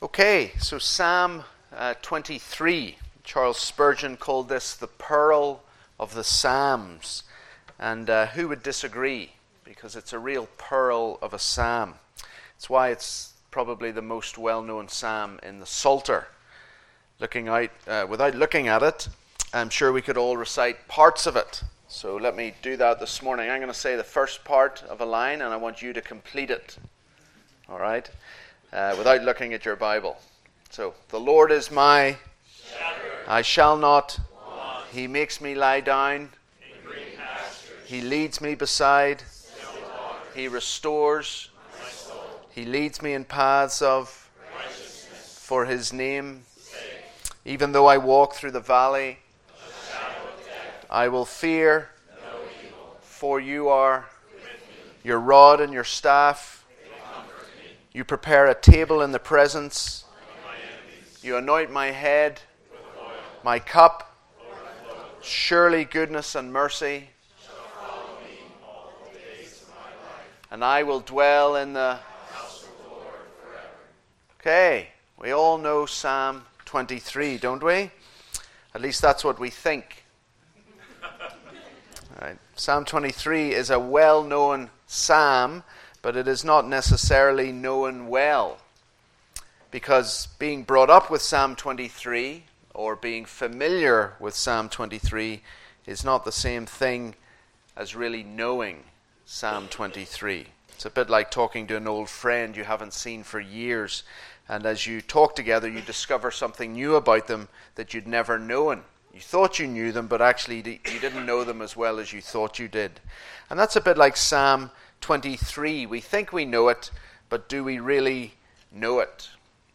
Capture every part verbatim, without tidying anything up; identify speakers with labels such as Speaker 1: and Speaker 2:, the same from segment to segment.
Speaker 1: Okay, so Psalm uh, twenty-three. Charles Spurgeon called this the pearl of the Psalms. And uh, who would disagree? Because it's a real pearl of a psalm. It's why it's probably the most well-known psalm in the Psalter. Looking out, uh, without looking at it, I'm sure we could all recite parts of it. So let me do that this morning. I'm going to say the first part of a line, and I want you to complete it. All right? Uh, without looking at your Bible. So, the Lord is my shepherd. I shall not want. He makes me lie down. In green pastures. He leads me beside. Still waters. He restores. My soul. He leads me in paths of righteousness. For his name's sake. Even though I walk through the valley of the shadow of death, I will fear no evil. For you are with me. Your rod and your staff. You prepare a table in the presence. My you anoint my head. With oil. My cup. Surely goodness and mercy shall follow me all the days of my life. And I will dwell in the house of the Lord forever. Okay, we all know Psalm twenty-three, don't we? At least that's what we think. All right. Psalm twenty-three is a well-known psalm, but it is not necessarily known well, because being brought up with Psalm twenty-three or being familiar with Psalm twenty-three is not the same thing as really knowing Psalm twenty-three. It's a bit like talking to an old friend you haven't seen for years, and as you talk together you discover something new about them that you'd never known. You thought you knew them, but actually you didn't know them as well as you thought you did. And that's a bit like Psalm twenty-three. We think we know it, but do we really know it?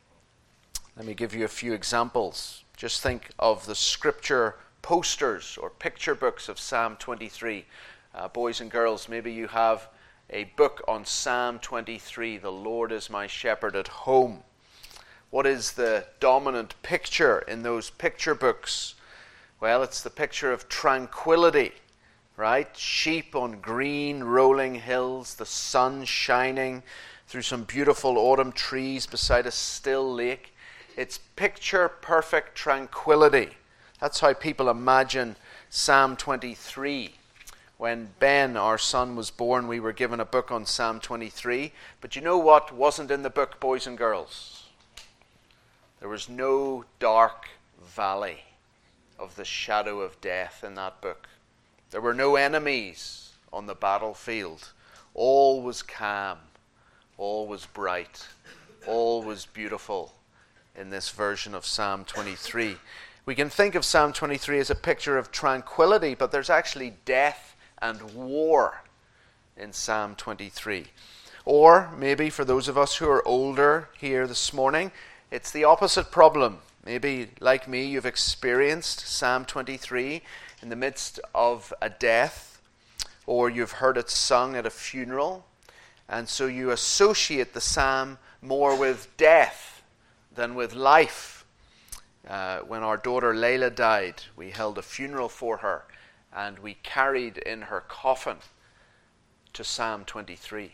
Speaker 1: Let me give you a few examples. Just think of the scripture posters or picture books of Psalm twenty-three. Uh, boys and girls, maybe you have a book on Psalm twenty-three, The Lord is my shepherd, at home. What is the dominant picture in those picture books? Well, it's the picture of tranquility. Right? Sheep on green rolling hills, the sun shining through some beautiful autumn trees beside a still lake. It's picture perfect tranquility. That's how people imagine Psalm twenty-three. When Ben, our son, was born, we were given a book on Psalm twenty-three. But you know what wasn't in the book, boys and girls? There was no dark valley of the shadow of death in that book. There were no enemies on the battlefield. All was calm. All was bright. All was beautiful in this version of Psalm twenty-three. We can think of Psalm twenty-three as a picture of tranquility, but there's actually death and war in Psalm twenty-three. Or maybe for those of us who are older here this morning, it's the opposite problem. Maybe, like me, you've experienced Psalm twenty-three in the midst of a death, or you've heard it sung at a funeral, and so you associate the psalm more with death than with life. Uh, when our daughter Layla died, we held a funeral for her, and we carried in her coffin to Psalm twenty-three.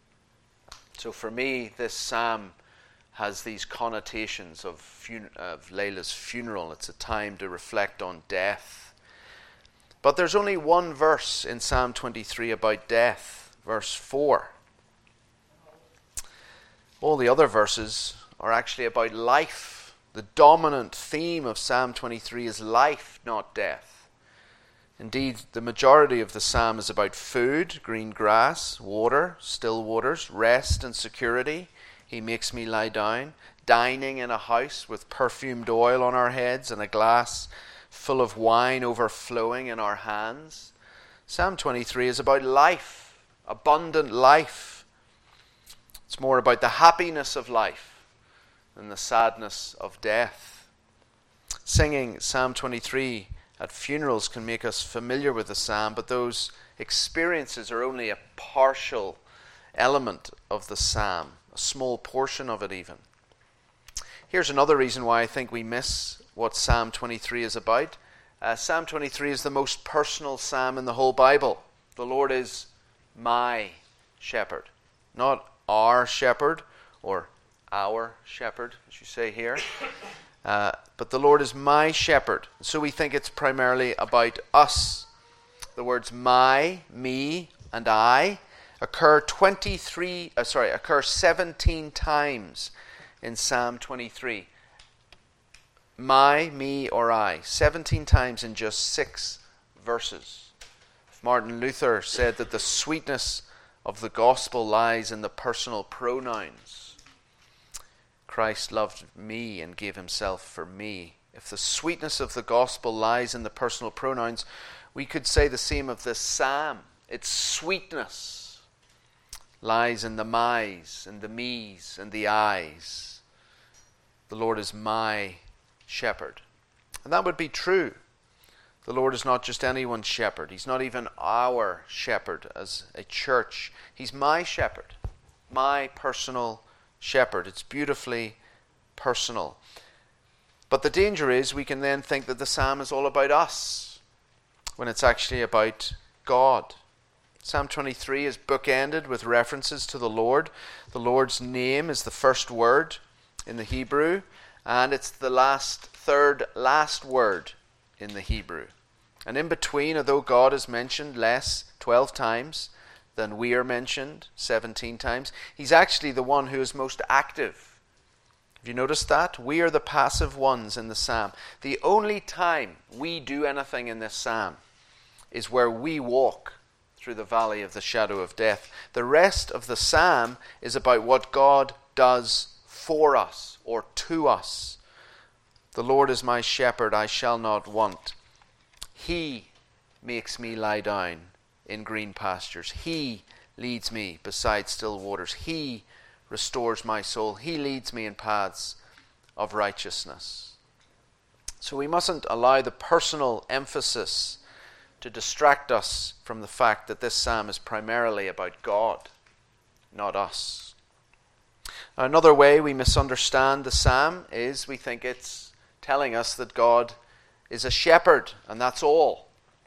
Speaker 1: So for me, this psalm has these connotations of, fun- of Layla's funeral. It's a time to reflect on death. But there's only one verse in Psalm twenty-three about death, verse four. All the other verses are actually about life. The dominant theme of Psalm twenty-three is life, not death. Indeed, the majority of the psalm is about food, green grass, water, still waters, rest and security. He makes me lie down. Dining in a house with perfumed oil on our heads and a glass full of wine overflowing in our hands. Psalm twenty-three is about life, abundant life. It's more about the happiness of life than the sadness of death. Singing Psalm twenty-three at funerals can make us familiar with the psalm, but those experiences are only a partial element of the psalm, a small portion of it even. Here's another reason why I think we miss what Psalm twenty-three is about. Uh, Psalm twenty-three is the most personal psalm in the whole Bible. The Lord is my shepherd. Not our shepherd or our shepherd, as you say here. Uh, but the Lord is my shepherd. So we think it's primarily about us. The words my, me, and I occur twenty-three, uh, sorry, occur seventeen times in Psalm twenty-three. My, me, or I. seventeen times in just six verses. Martin Luther said that the sweetness of the gospel lies in the personal pronouns. Christ loved me and gave himself for me. If the sweetness of the gospel lies in the personal pronouns, we could say the same of this psalm. Its sweetness lies in the my's and the me's and the I's. The Lord is my shepherd. And that would be true. The Lord is not just anyone's shepherd. He's not even our shepherd as a church. He's my shepherd, my personal shepherd. It's beautifully personal. But the danger is we can then think that the psalm is all about us when it's actually about God. Psalm twenty-three is bookended with references to the Lord. The Lord's name is the first word in the Hebrew, and it's the last, third, last word in the Hebrew. And in between, although God is mentioned less, twelve times, than we are mentioned, seventeen times, he's actually the one who is most active. Have you noticed that? We are the passive ones in the psalm. The only time we do anything in this psalm is where we walk through the valley of the shadow of death. The rest of the psalm is about what God does for us or to us. The Lord is my shepherd, I shall not want. He makes me lie down in green pastures. He leads me beside still waters. He restores my soul. He leads me in paths of righteousness. So we mustn't allow the personal emphasis to distract us from the fact that this psalm is primarily about God, not us. Now, another way we misunderstand the psalm is we think it's telling us that God is a shepherd, and that's all.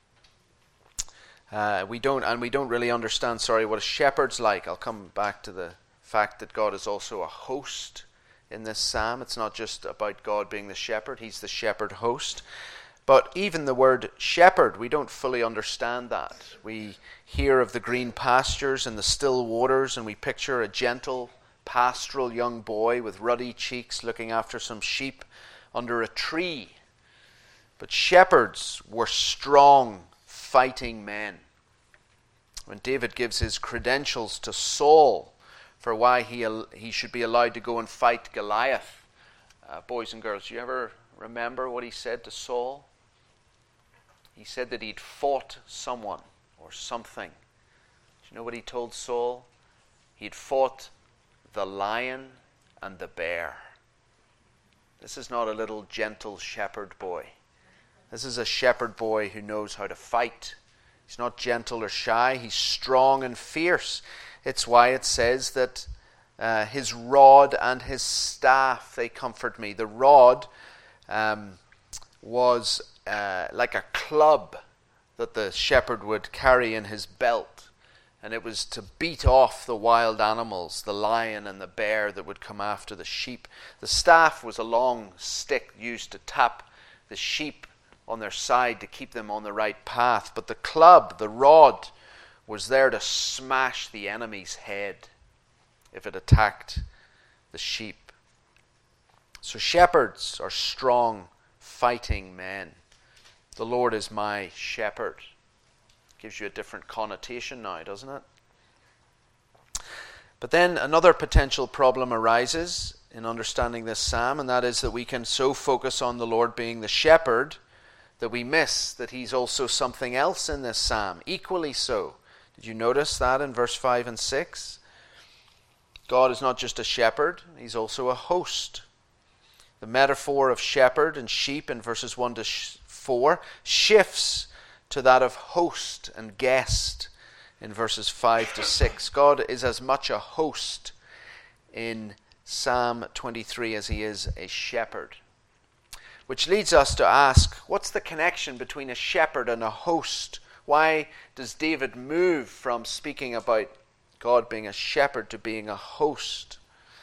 Speaker 1: Uh, we don't, and we don't really understand, sorry, what a shepherd's like. I'll come back to the fact that God is also a host in this psalm. It's not just about God being the shepherd, he's the shepherd host. But even the word shepherd, we don't fully understand that. We hear of the green pastures and the still waters, and we picture a gentle, pastoral young boy with ruddy cheeks looking after some sheep under a tree. But shepherds were strong, fighting men. When David gives his credentials to Saul for why he he should be allowed to go and fight Goliath, uh, boys and girls, do you ever remember what he said to Saul? He said that he'd fought someone or something. Do you know what he told Saul? He'd fought the lion and the bear. This is not a little gentle shepherd boy. This is a shepherd boy who knows how to fight. He's not gentle or shy. He's strong and fierce. It's why it says that uh, his rod and his staff, they comfort me. The rod um, was uh, like a club that the shepherd would carry in his belt. And it was to beat off the wild animals, the lion and the bear that would come after the sheep. The staff was a long stick used to tap the sheep on their side to keep them on the right path. But the club, the rod, was there to smash the enemy's head if it attacked the sheep. So shepherds are strong, fighting men. The Lord is my shepherd. Gives you a different connotation now, doesn't it? But then another potential problem arises in understanding this psalm, and that is that we can so focus on the Lord being the shepherd that we miss that he's also something else in this psalm, equally so. Did you notice that in verse five and six? God is not just a shepherd, he's also a host. The metaphor of shepherd and sheep in verses one to four shifts to that of host and guest in verses five to six. God is as much a host in Psalm twenty-three as he is a shepherd. Which leads us to ask, what's the connection between a shepherd and a host? Why does David move from speaking about God being a shepherd to being a host?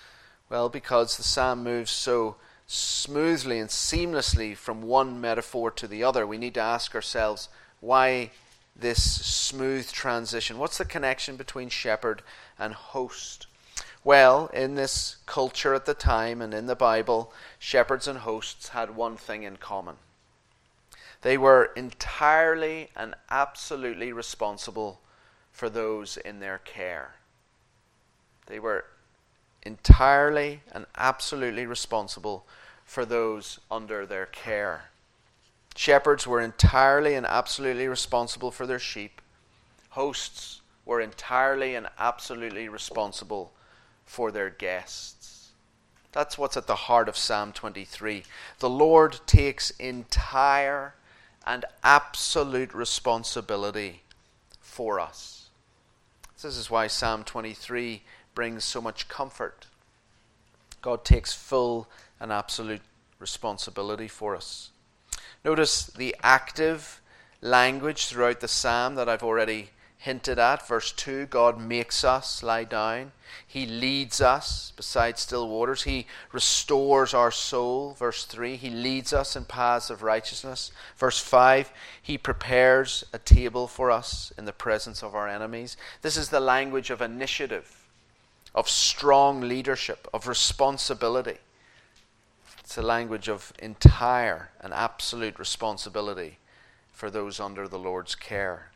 Speaker 1: Well, because the psalm moves so smoothly and seamlessly from one metaphor to the other. We need to ask ourselves, why this smooth transition? What's the connection between shepherd and host? Well, in this culture at the time and in the Bible, shepherds and hosts had one thing in common. They were entirely and absolutely responsible for those in their care. They were entirely and absolutely responsible for those under their care. Shepherds were entirely and absolutely responsible for their sheep. Hosts were entirely and absolutely responsible for their guests. That's what's at the heart of Psalm twenty-three. The Lord takes entire and absolute responsibility for us. This is why Psalm twenty-three brings so much comfort. God takes full and absolute responsibility for us. Notice the active language throughout the psalm that I've already hinted at. Verse two, God makes us lie down. He leads us beside still waters. He restores our soul. Verse three, He leads us in paths of righteousness. Verse five, He prepares a table for us in the presence of our enemies. This is the language of initiative, of strong leadership, of responsibility. It's a language of entire and absolute responsibility for those under the Lord's care.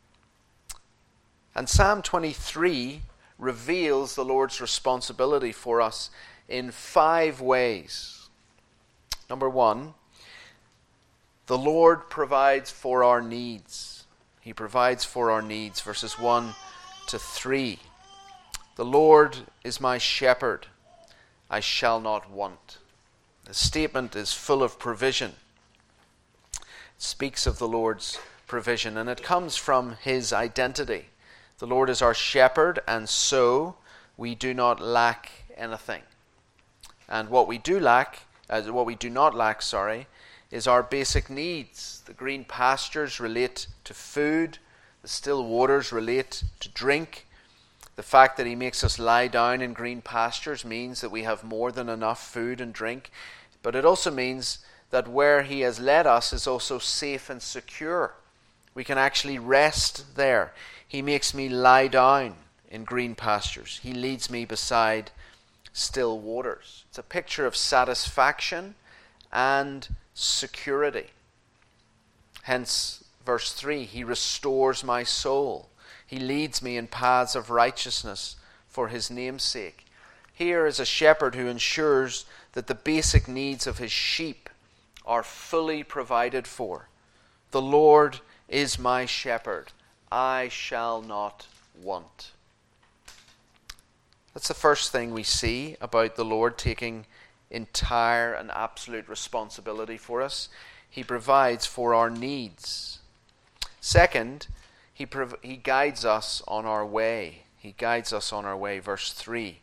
Speaker 1: And Psalm twenty-three reveals the Lord's responsibility for us in five ways. Number one, the Lord provides for our needs. He provides for our needs, verses one to three. The Lord is my shepherd, I shall not want. The statement is full of provision. It speaks of the Lord's provision, and it comes from His identity. The Lord is our shepherd, and so we do not lack anything. And what we do lack, uh, what we do not lack, sorry, is our basic needs. The green pastures relate to food. The still waters relate to drink. The fact that He makes us lie down in green pastures means that we have more than enough food and drink. But it also means that where He has led us is also safe and secure. We can actually rest there. He makes me lie down in green pastures. He leads me beside still waters. It's a picture of satisfaction and security. Hence, verse three, He restores my soul. He leads me in paths of righteousness for His name's sake. Here is a shepherd who ensures that the basic needs of his sheep are fully provided for. The Lord is my shepherd. I shall not want. That's the first thing we see about the Lord taking entire and absolute responsibility for us. He provides for our needs. Second, He, prov- he guides us on our way. He guides us on our way. Verse three.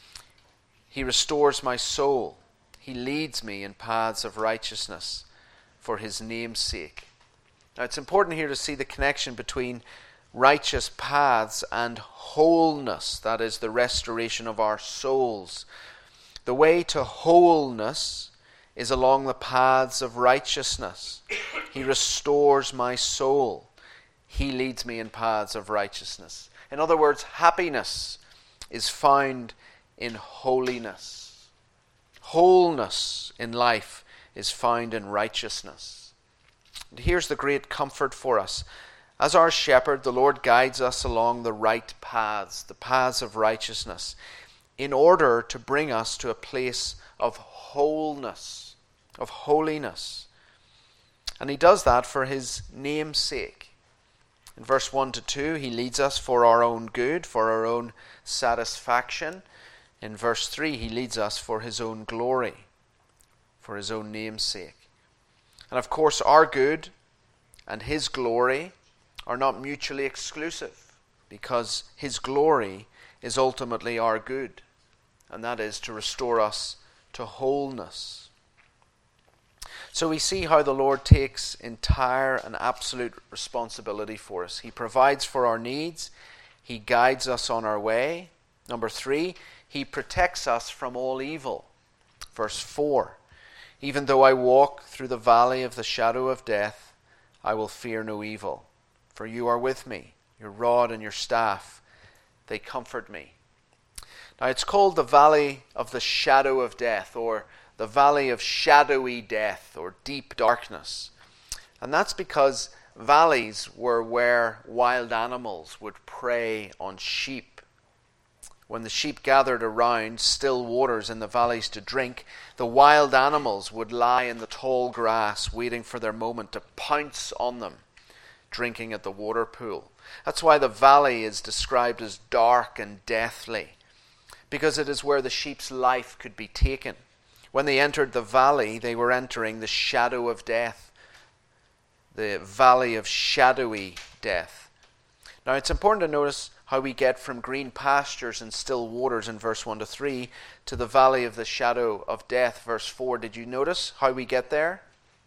Speaker 1: He restores my soul. He leads me in paths of righteousness for His name's sake. Now it's important here to see the connection between righteous paths and wholeness. That is the restoration of our souls. The way to wholeness is along the paths of righteousness. He restores my soul. He leads me in paths of righteousness. In other words, happiness is found in holiness. Wholeness in life is found in righteousness. And here's the great comfort for us. As our shepherd, the Lord guides us along the right paths, the paths of righteousness, in order to bring us to a place of wholeness, of holiness. And He does that for His name's sake. In verse one to two, He leads us for our own good, for our own satisfaction. In verse three, He leads us for His own glory, for His own name's sake. And of course, our good and His glory are not mutually exclusive, because His glory is ultimately our good, and that is to restore us to wholeness. So we see how the Lord takes entire and absolute responsibility for us. He provides for our needs. He guides us on our way. Number three, He protects us from all evil. Verse four, even though I walk through the valley of the shadow of death, I will fear no evil, for you are with me. Your rod and your staff, they comfort me. Now it's called the valley of the shadow of death, or the valley of shadowy death, or deep darkness. And that's because valleys were where wild animals would prey on sheep. When the sheep gathered around still waters in the valleys to drink, the wild animals would lie in the tall grass waiting for their moment to pounce on them, drinking at the water pool. That's why the valley is described as dark and deathly, because it is where the sheep's life could be taken. When they entered the valley, they were entering the shadow of death, the valley of shadowy death. Now it's important to notice how we get from green pastures and still waters in verse one to three to the valley of the shadow of death, verse four. Did you notice how we get there?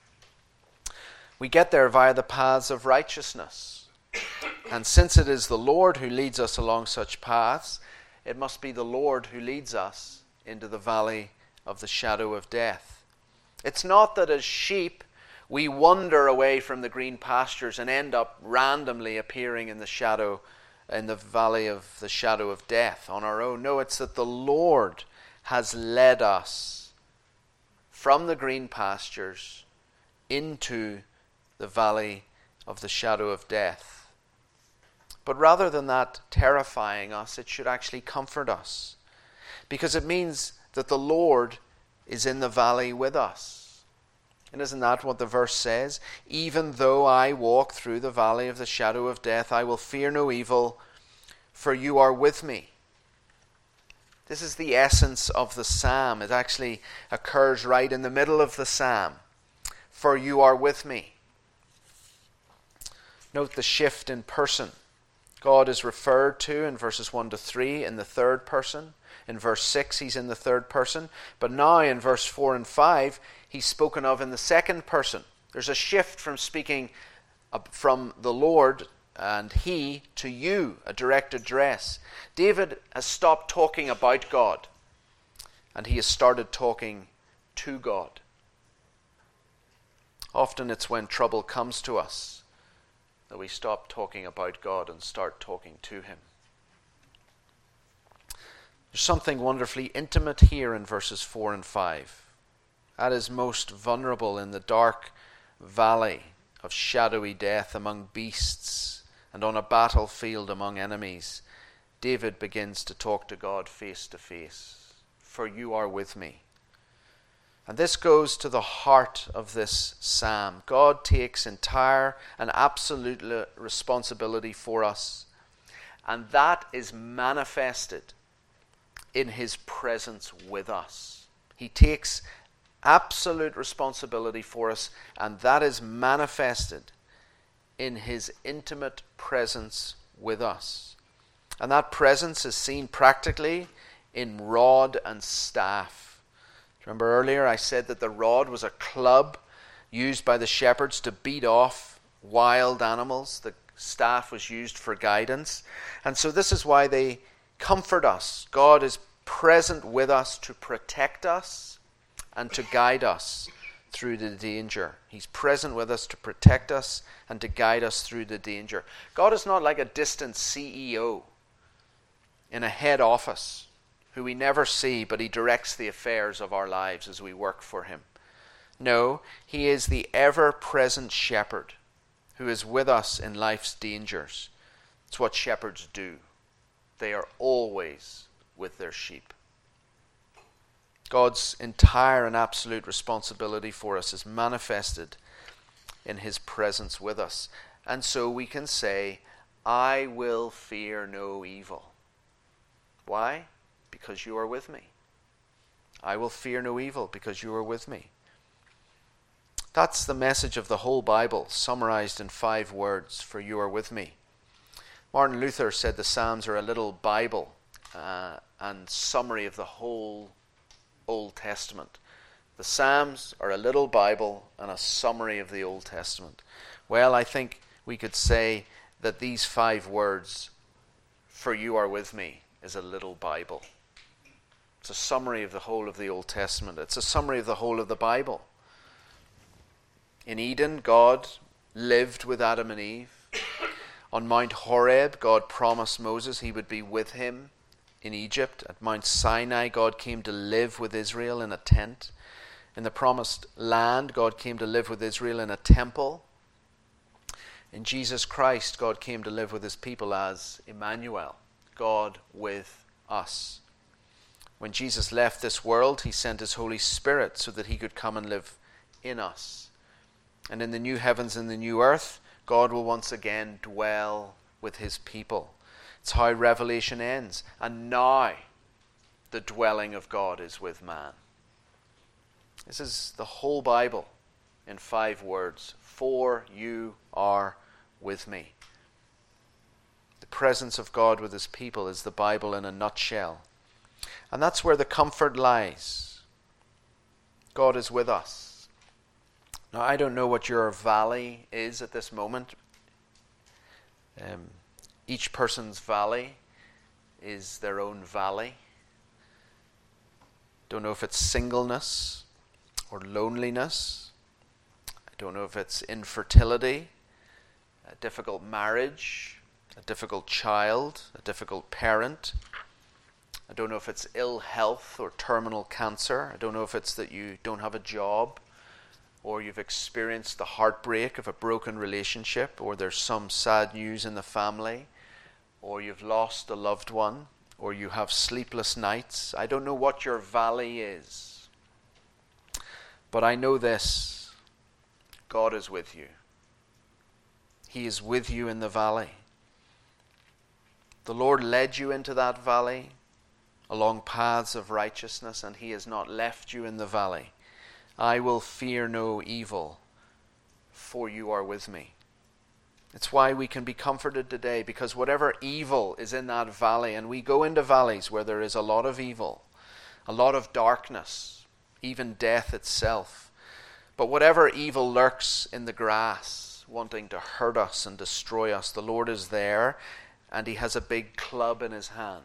Speaker 1: We get there via the paths of righteousness. And since it is the Lord who leads us along such paths, it must be the Lord who leads us into the valley of the shadow of death. It's not that as sheep we wander away from the green pastures and end up randomly appearing in the shadow, in the valley of the shadow of death on our own. No, it's that the Lord has led us from the green pastures into the valley of the shadow of death. But rather than that terrifying us, it should actually comfort us, because it means that the Lord is in the valley with us. And isn't that what the verse says? Even though I walk through the valley of the shadow of death, I will fear no evil, for you are with me. This is the essence of the psalm. It actually occurs right in the middle of the psalm. For you are with me. Note the shift in person. God is referred to in verses one to three in the third person. In verse six, he's in the third person. But now in verse four and five, he's spoken of in the second person. There's a shift from speaking from the Lord and he to you, a direct address. David has stopped talking about God, and he has started talking to God. Often it's when trouble comes to us that we stop talking about God and start talking to him. There's something wonderfully intimate here in verses four and five. At his most vulnerable in the dark valley of shadowy death among beasts and on a battlefield among enemies, David begins to talk to God face to face. For you are with me. And this goes to the heart of this psalm. God takes entire and absolute responsibility for us. And that is manifested in his presence with us. He takes absolute responsibility for us, and that is manifested in his intimate presence with us. And that presence is seen practically in rod and staff. Remember earlier I said that the rod was a club used by the shepherds to beat off wild animals. The staff was used for guidance. And so this is why they comfort us. God is present with us to protect us and to guide us through the danger. He's present with us to protect us and to guide us through the danger. God is not like a distant C E O in a head office who we never see, but he directs the affairs of our lives as we work for him. No, he is the ever-present shepherd who is with us in life's dangers. It's what shepherds do. They are always with their sheep. God's entire and absolute responsibility for us is manifested in his presence with us. And so we can say, I will fear no evil. Why? Because you are with me. I will fear no evil because you are with me. That's the message of the whole Bible, summarized in five words, for you are with me. Martin Luther said the Psalms are a little Bible uh, and summary of the whole Old Testament. The Psalms are a little Bible and a summary of the Old Testament. Well, I think we could say that these five words, for you are with me, is a little Bible. It's a summary of the whole of the Old Testament. It's a summary of the whole of the Bible. In Eden, God lived with Adam and Eve. On Mount Horeb, God promised Moses he would be with him in Egypt. At Mount Sinai, God came to live with Israel in a tent. In the promised land, God came to live with Israel in a temple. In Jesus Christ, God came to live with his people as Emmanuel, God with us. When Jesus left this world, he sent his Holy Spirit so that he could come and live in us. And in the new heavens and the new earth, God will once again dwell with his people. It's how Revelation ends. And now the dwelling of God is with man. This is the whole Bible in five words. For you are with me. The presence of God with his people is the Bible in a nutshell. And that's where the comfort lies. God is with us. Now, I don't know what your valley is at this moment. Um, each person's valley is their own valley. Don't know if it's singleness or loneliness. I don't know if it's infertility, a difficult marriage, a difficult child, a difficult parent. I don't know if it's ill health or terminal cancer. I don't know if it's that you don't have a job, or you've experienced the heartbreak of a broken relationship, or there's some sad news in the family, or you've lost a loved one, or you have sleepless nights. I don't know what your valley is. But I know this: God is with you. He is with you in the valley. The Lord led you into that valley along paths of righteousness, and he has not left you in the valley. I will fear no evil, for you are with me. It's why we can be comforted today, because whatever evil is in that valley, and we go into valleys where there is a lot of evil, a lot of darkness, even death itself. But whatever evil lurks in the grass, wanting to hurt us and destroy us, the Lord is there, and he has a big club in his hand.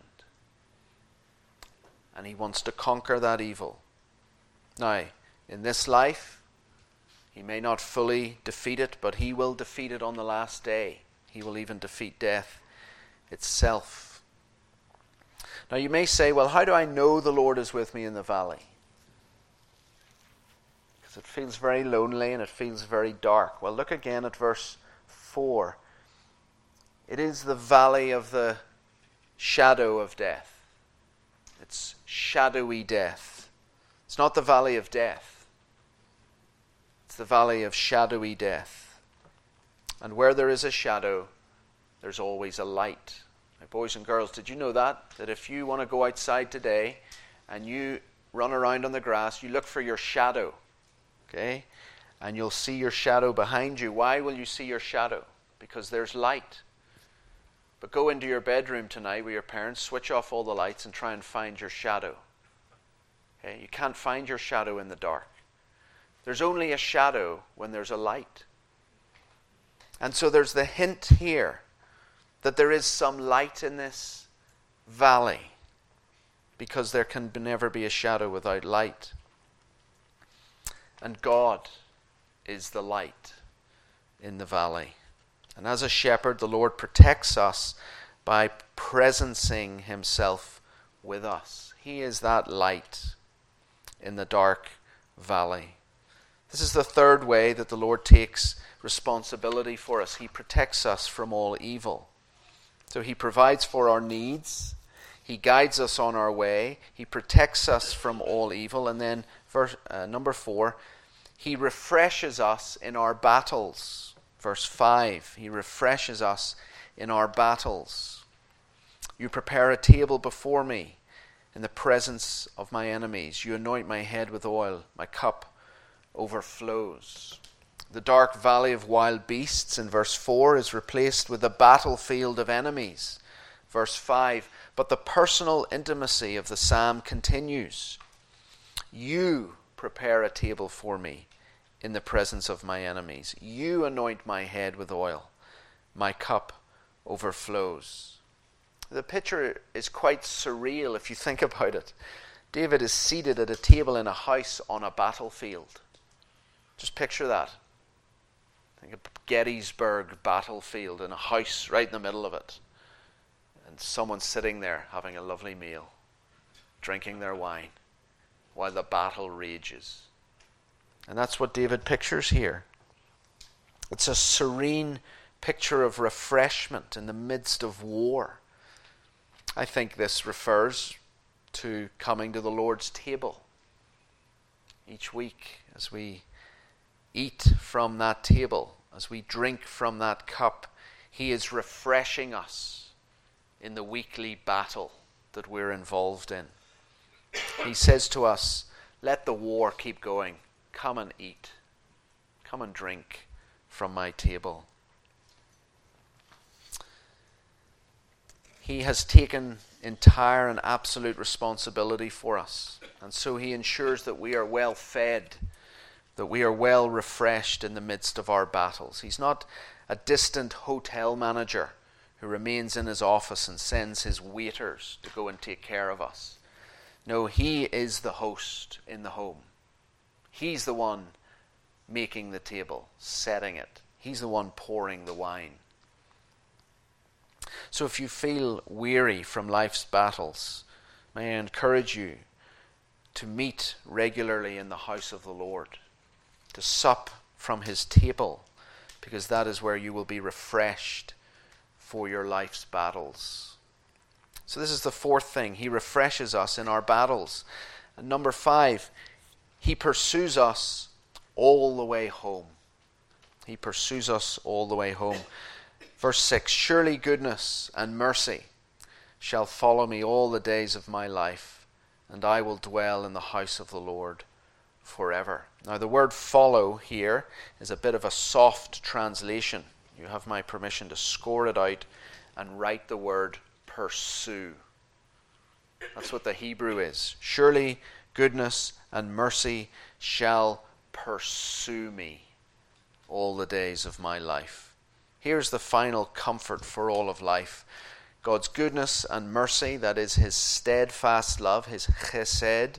Speaker 1: And he wants to conquer that evil. Now, in this life, he may not fully defeat it, but he will defeat it on the last day. He will even defeat death itself. Now you may say, well, how do I know the Lord is with me in the valley? Because it feels very lonely and it feels very dark. Well, look again at verse four. It is the valley of the shadow of death. It's shadowy death. It's not the valley of death. It's the valley of shadowy death. And where there is a shadow, there's always a light. Now, boys and girls, did you know that? That if you want to go outside today and you run around on the grass, you look for your shadow. Okay? And you'll see your shadow behind you. Why will you see your shadow? Because there's light. But go into your bedroom tonight with your parents, switch off all the lights and try and find your shadow. Okay? You can't find your shadow in the dark. There's only a shadow when there's a light. And so there's the hint here that there is some light in this valley, because there can never be a shadow without light. And God is the light in the valley. And as a shepherd, the Lord protects us by presencing himself with us. He is that light in the dark valley. This is the third way that the Lord takes responsibility for us. He protects us from all evil. So he provides for our needs. He guides us on our way. He protects us from all evil. And then verse uh, number four, he refreshes us in our battles. Verse five, he refreshes us in our battles. You prepare a table before me in the presence of my enemies. You anoint my head with oil. My cup overflows. The dark valley of wild beasts in verse four is replaced with a battlefield of enemies. Verse five, but the personal intimacy of the psalm continues. You prepare a table for me in the presence of my enemies. You anoint my head with oil. My cup overflows. The picture is quite surreal if you think about it. David is seated at a table in a house on a battlefield. Just picture that. Think of Gettysburg battlefield and a house right in the middle of it. And someone sitting there having a lovely meal, drinking their wine, while the battle rages. And that's what David pictures here. It's a serene picture of refreshment in the midst of war. I think this refers to coming to the Lord's table each week as we eat from that table, as we drink from that cup. He is refreshing us in the weekly battle that we're involved in. He says to us, let the war keep going. Come and eat. Come and drink from my table. He has taken entire and absolute responsibility for us. And so he ensures that we are well fed, that we are well refreshed in the midst of our battles. He's not a distant hotel manager who remains in his office and sends his waiters to go and take care of us. No, he is the host in the home. He's the one making the table, setting it. He's the one pouring the wine. So if you feel weary from life's battles, may I encourage you to meet regularly in the house of the Lord, to sup from his table, because that is where you will be refreshed for your life's battles. So this is the fourth thing. He refreshes us in our battles. And number five, he pursues us all the way home. He pursues us all the way home. Verse six, surely goodness and mercy shall follow me all the days of my life, and I will dwell in the house of the Lord forever. Now the word follow here is a bit of a soft translation. You have my permission to score it out and write the word pursue. That's what the Hebrew is. Surely goodness and mercy shall pursue me all the days of my life. Here's the final comfort for all of life. God's goodness and mercy, that is his steadfast love, his chesed,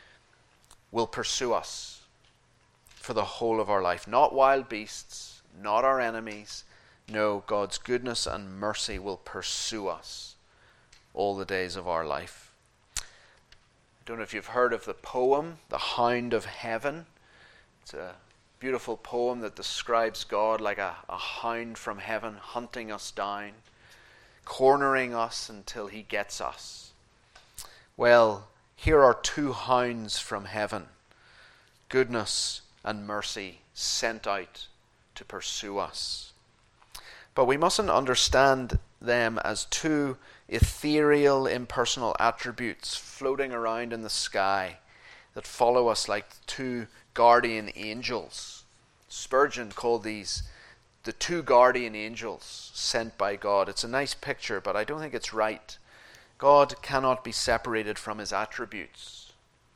Speaker 1: will pursue us for the whole of our life. Not wild beasts, not our enemies. No, God's goodness and mercy will pursue us all the days of our life. I don't know if you've heard of the poem, The Hound of Heaven. It's a beautiful poem that describes God like a, a hound from heaven hunting us down, cornering us until he gets us. Well, here are two hounds from heaven, goodness and mercy sent out to pursue us. But we mustn't understand them as two ethereal, impersonal attributes floating around in the sky that follow us like two guardian angels. Spurgeon called these the two guardian angels sent by God. It's a nice picture, but I don't think it's right. God cannot be separated from his attributes.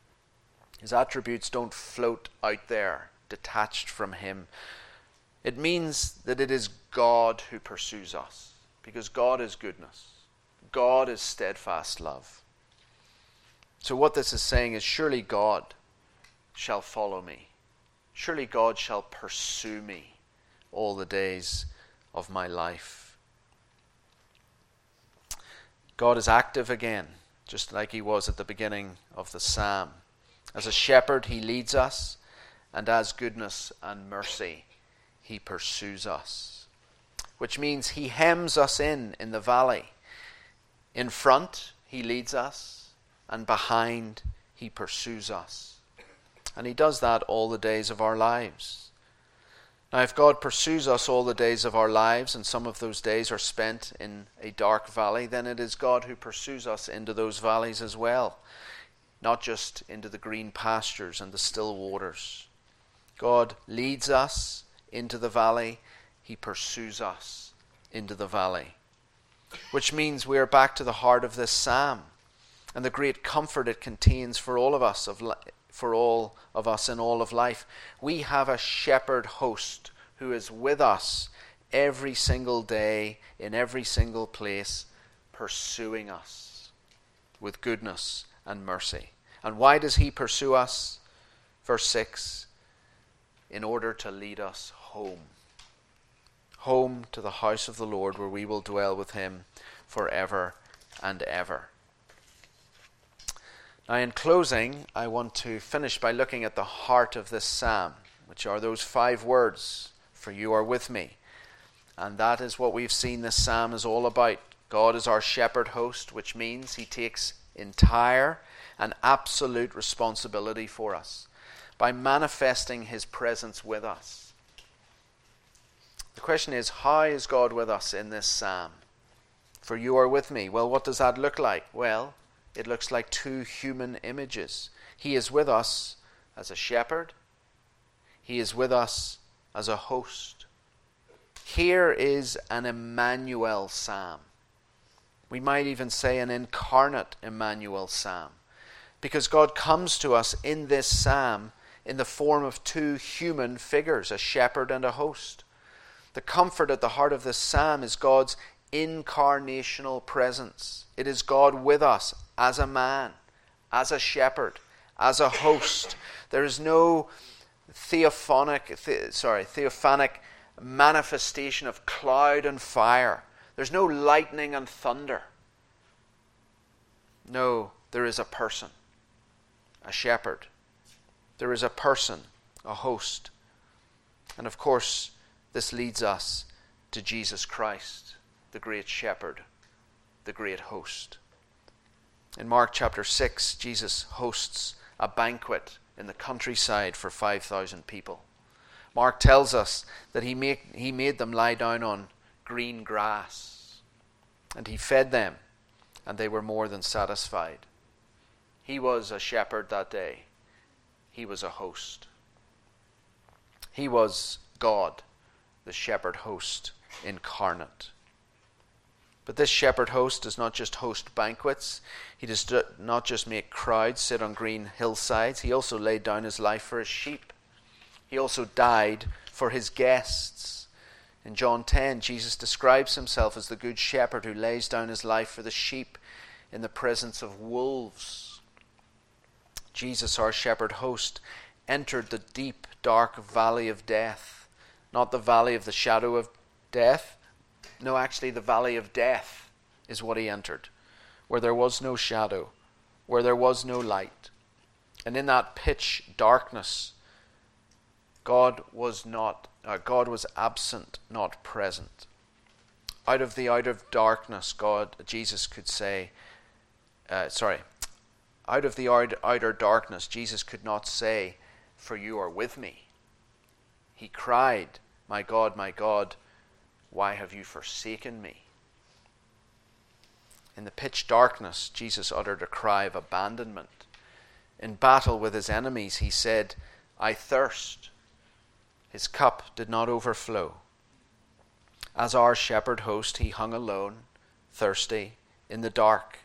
Speaker 1: His attributes don't float out there, detached from him. It means that it is God who pursues us, because God is goodness. God is steadfast love. So what this is saying is, surely God shall follow me. Surely God shall pursue me all the days of my life. God is active again, just like he was at the beginning of the psalm. As a shepherd, he leads us, and as goodness and mercy, he pursues us. Which means he hems us in in the valley. In front, he leads us, and behind, he pursues us. And he does that all the days of our lives. Now, if God pursues us all the days of our lives, and some of those days are spent in a dark valley, then it is God who pursues us into those valleys as well, not just into the green pastures and the still waters. God leads us into the valley. He pursues us into the valley. Which means we are back to the heart of this psalm and the great comfort it contains for all of us of li- for all of us in all of life. We have a shepherd host who is with us every single day, in every single place, pursuing us with goodness and mercy. And why does he pursue us? Verse six, in order to lead us home. Home to the house of the Lord, where we will dwell with him forever and ever. Now, in closing, I want to finish by looking at the heart of this psalm, which are those five words, for you are with me. And that is what we've seen this psalm is all about. God is our shepherd host, which means he takes entire and absolute responsibility for us by manifesting his presence with us. The question is, how is God with us in this psalm? For you are with me. Well, what does that look like? Well, it looks like two human images. He is with us as a shepherd. He is with us as a host. Here is an Emmanuel psalm. We might even say an incarnate Emmanuel psalm, because God comes to us in this psalm in the form of two human figures, a shepherd and a host. The comfort at the heart of this psalm is God's incarnational presence. It is God with us as a man, as a shepherd, as a host. There is no theophonic, the, sorry, theophanic manifestation of cloud and fire. There's no lightning and thunder. No, there is a person, a shepherd. There is a person, a host. And of course, this leads us to Jesus Christ, the great shepherd, the great host. In Mark chapter six, Jesus hosts a banquet in the countryside for five thousand people. Mark tells us that he, make, he made them lie down on green grass, and he fed them, and they were more than satisfied. He was a shepherd that day. He was a host. He was God, the shepherd host incarnate. But this shepherd host does not just host banquets. He does not just make crowds sit on green hillsides. He also laid down his life for his sheep. He also died for his guests. In John ten, Jesus describes himself as the good shepherd who lays down his life for the sheep in the presence of wolves. Jesus, our shepherd host, entered the deep, dark valley of death. Not the valley of the shadow of death. No, actually the valley of death is what he entered, where there was no shadow, where there was no light. And in that pitch darkness, God was not, uh, God was absent, not present. Out of the out of darkness, God, Jesus could say, uh, sorry, out of the out, outer darkness, Jesus could not say, for you are with me. He cried, my God, my God, why have you forsaken me? In the pitch darkness, Jesus uttered a cry of abandonment. In battle with his enemies, he said, I thirst. His cup did not overflow. As our shepherd host, he hung alone, thirsty, in the dark.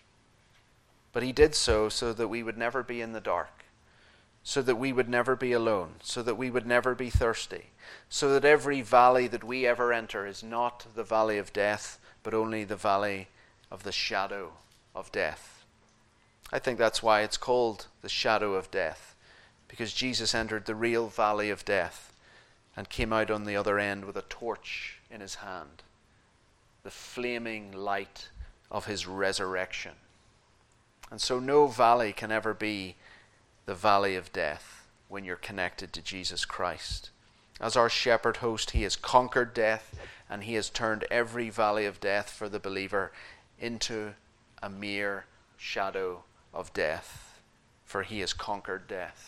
Speaker 1: But he did so so that we would never be in the dark, so that we would never be alone, so that we would never be thirsty, so that every valley that we ever enter is not the valley of death, but only the valley of the shadow of death. I think that's why it's called the shadow of death, because Jesus entered the real valley of death and came out on the other end with a torch in his hand, the flaming light of his resurrection. And so no valley can ever be the valley of death when you're connected to Jesus Christ. As our shepherd host, he has conquered death, and he has turned every valley of death for the believer into a mere shadow of death, for he has conquered death.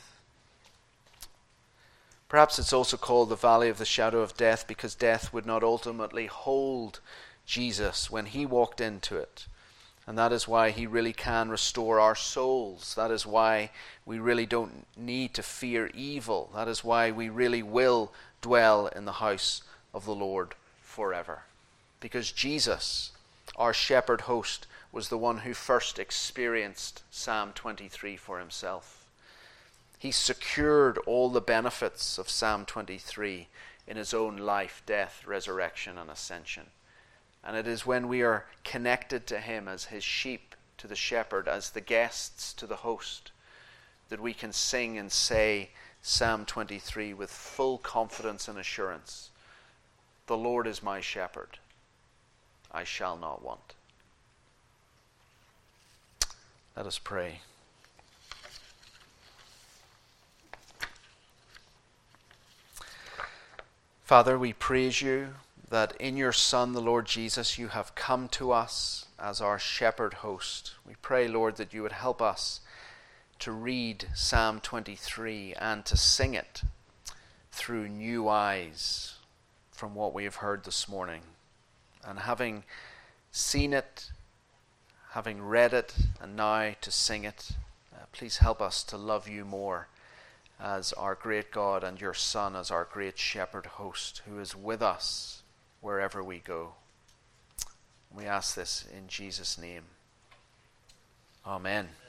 Speaker 1: Perhaps it's also called the valley of the shadow of death because death would not ultimately hold Jesus when he walked into it. And that is why he really can restore our souls. That is why we really don't need to fear evil. That is why we really will dwell in the house of the Lord forever. Because Jesus, our shepherd host, was the one who first experienced Psalm twenty-three for himself. He secured all the benefits of Psalm twenty-three in his own life, death, resurrection, and ascension. And it is when we are connected to him as his sheep to the shepherd, as the guests to the host, that we can sing and say Psalm twenty-three with full confidence and assurance. The Lord is my shepherd. I shall not want. Let us pray. Father, we praise you that in your Son, the Lord Jesus, you have come to us as our shepherd host. We pray, Lord, that you would help us to read Psalm twenty-three and to sing it through new eyes from what we have heard this morning. And having seen it, having read it, and now to sing it, uh, please help us to love you more as our great God and your Son as our great shepherd host who is with us wherever we go. We ask this in Jesus' name. Amen.